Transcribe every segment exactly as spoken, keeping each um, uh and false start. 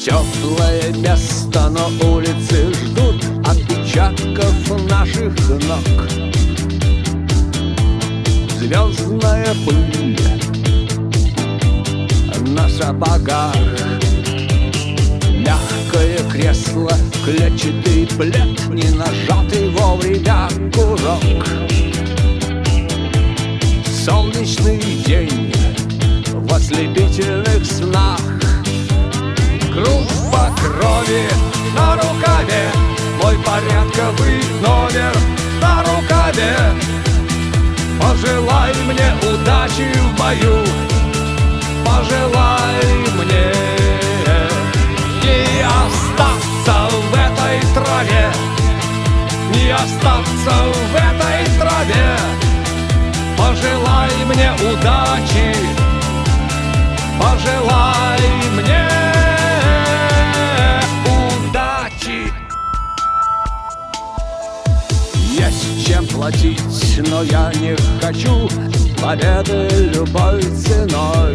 Теплое место, но улицы ждут отпечатков наших ног. Звездная пыль на сапогах, мягкое кресло, клетчатый плед, не нажатый вовремя курок. Солнечный день в ослепительных снах, группа крови на рукаве, мой порядковый номер на рукаве. Пожелай мне удачи в бою, пожелай мне не остаться в этой траве, не остаться в этой траве. Пожелай мне удачи, пожелай мне удачи. Есть чем платить, но я не хочу победы любой ценой.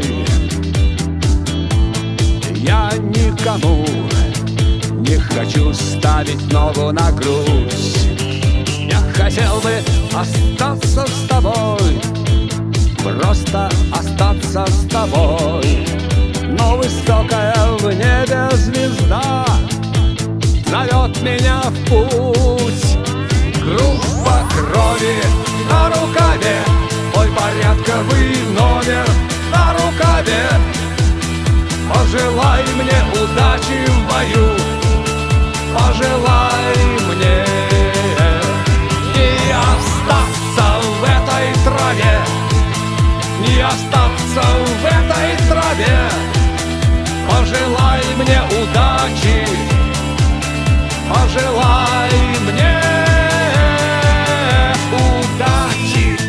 Я никому не хочу ставить ногу на грудь. Я хотел бы остаться с тобой, просто остаться с тобой. Но высокая в небе звезда зовет меня в путь. Группа крови на рукаве, мой порядковый номер на рукаве. Пожелай мне удачи в бою, пожелай мне не остаться в этой траве, не остаться в этой траве. Пожелай мне удачи, пожелай мне удачи.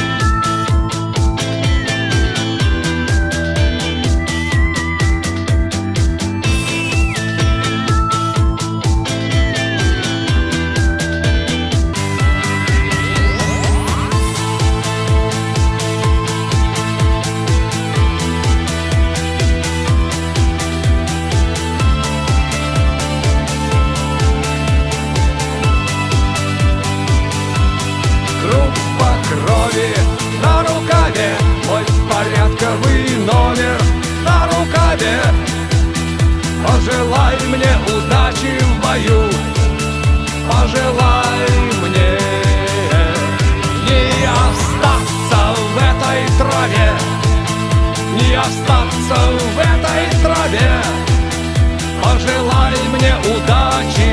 Крови на рукаве, мой порядковый номер на рукаве. Пожелай мне удачи в бою, пожелай мне не остаться в этой траве, не остаться в этой траве. Пожелай мне удачи,